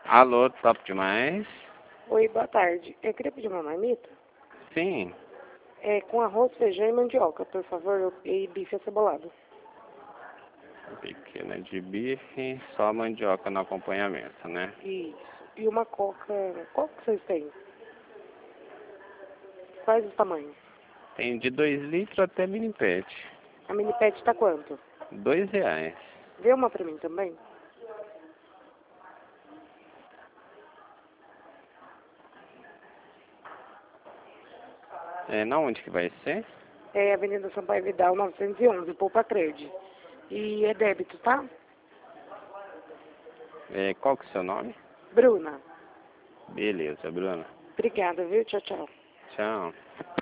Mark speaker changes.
Speaker 1: Alô, top demais.
Speaker 2: Oi, boa tarde. Eu queria pedir uma marmita.
Speaker 1: Sim,
Speaker 2: Com arroz, feijão e mandioca, por favor, e bife acebolado.
Speaker 1: pequena de bife, só mandioca no acompanhamento, né?
Speaker 2: Isso. E uma coca. Qual que vocês têm? Quais os tamanhos?
Speaker 1: Tem de 2 litros até mini pet.
Speaker 2: A mini pet tá quanto?
Speaker 1: R$ 2.
Speaker 2: Vê uma pra mim também.
Speaker 1: Na onde que vai ser?
Speaker 2: É Avenida Sampaio Vidal, 911, Poupa Crede. E é débito, tá?
Speaker 1: Qual que é o seu nome?
Speaker 2: Bruna.
Speaker 1: Beleza, Bruno.
Speaker 2: Obrigada, viu? Tchau, tchau.
Speaker 1: Tchau.